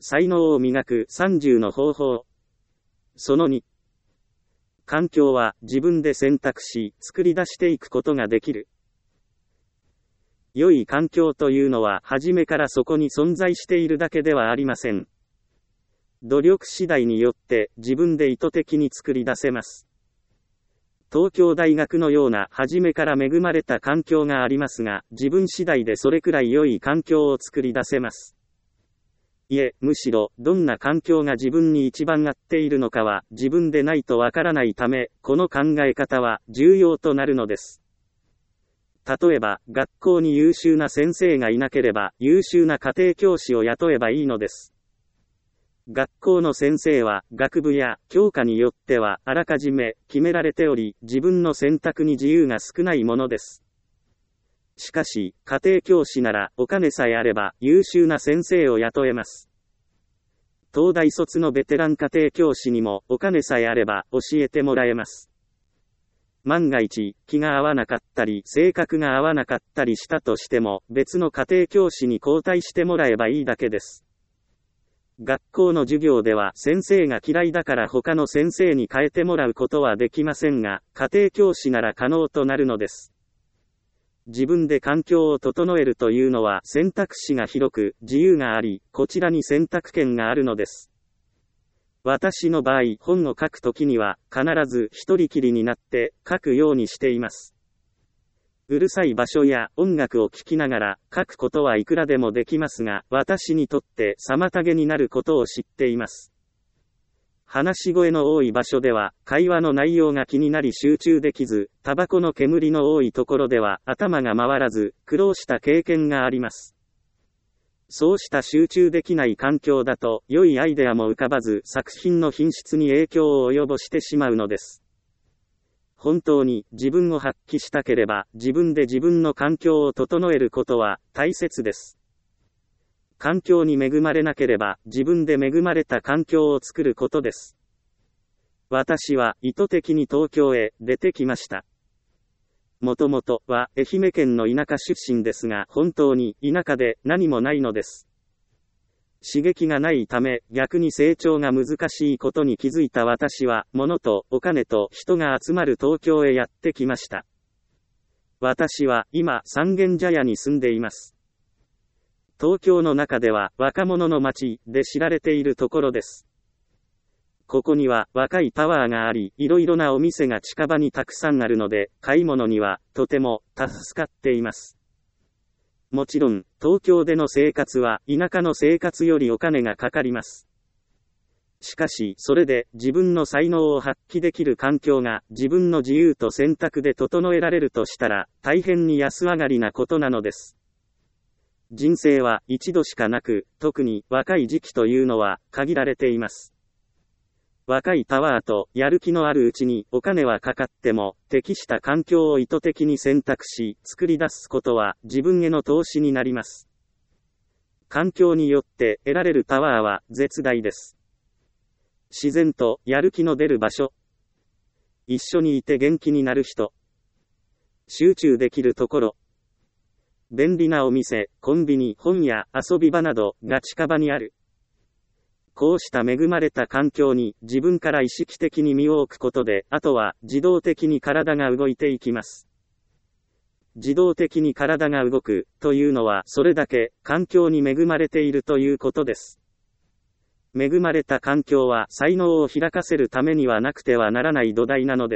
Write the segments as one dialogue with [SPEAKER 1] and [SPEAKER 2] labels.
[SPEAKER 1] 才能を磨く30の方法。その2。環境は自分で選択し、作り出していくことができる。良い環境というのは初めからそこに存在しているだけではありません。努力次第によって自分で意図的に作り出せます。東京大学のような初めから恵まれた環境がありますが、自分次第でそれくらい良い環境を作り出せます。いえ、むしろ、どんな環境が自分に一番合っているのかは、自分でないとわからないため、この考え方は、重要となるのです。例えば、学校に優秀な先生がいなければ、優秀な家庭教師を雇えばいいのです。学校の先生は、学部や教科によっては、あらかじめ、決められており、自分の選択に自由が少ないものです。しかし、家庭教師ならお金さえあれば優秀な先生を雇えます。東大卒のベテラン家庭教師にもお金さえあれば教えてもらえます。万が一、気が合わなかったり性格が合わなかったりしたとしても別の家庭教師に交代してもらえばいいだけです。学校の授業では先生が嫌いだから他の先生に変えてもらうことはできませんが、家庭教師なら可能となるのです。自分で環境を整えるというのは選択肢が広く自由があり、こちらに選択権があるのです。私の場合、本を書くときには必ず一人きりになって書くようにしています。うるさい場所や音楽を聴きながら書くことはいくらでもできますが、私にとって妨げになることを知っています。話し声の多い場所では、会話の内容が気になり集中できず、タバコの煙の多いところでは、頭が回らず、苦労した経験があります。そうした集中できない環境だと、良いアイデアも浮かばず、作品の品質に影響を及ぼしてしまうのです。本当に、自分を発揮したければ、自分で自分の環境を整えることは、大切です。環境に恵まれなければ、自分で恵まれた環境を作ることです。私は意図的に東京へ出てきました。もともとは愛媛県の田舎出身ですが、本当に田舎で何もないのです。刺激がないため、逆に成長が難しいことに気づいた私は、物とお金と人が集まる東京へやってきました。私は今、三軒茶屋に住んでいます。東京の中では若者の街で知られているところです。ここには若いタワーがあり、いろいろなお店が近場にたくさんあるので、買い物にはとても助かっています。もちろん、東京での生活は田舎の生活よりお金がかかります。しかし、それで自分の才能を発揮できる環境が自分の自由と選択で整えられるとしたら、大変に安上がりなことなのです。人生は一度しかなく、特に若い時期というのは限られています。若いパワーとやる気のあるうちにお金はかかっても適した環境を意図的に選択し作り出すことは自分への投資になります。環境によって得られるパワーは絶大です。自然とやる気の出る場所。一緒にいて元気になる人。集中できるところ。便利なお店、コンビニ、本屋、遊び場などが近場にある。こうした恵まれた環境に自分から意識的に身を置くことで、あとは自動的に体が動いていきます。自動的に体が動くというのはそれだけ環境に恵まれているということです。恵まれた環境は才能を開かせるためにはなくてはならない土台なのです。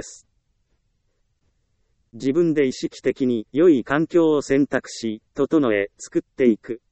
[SPEAKER 1] 自分で意識的に良い環境を選択し、整え、作っていく。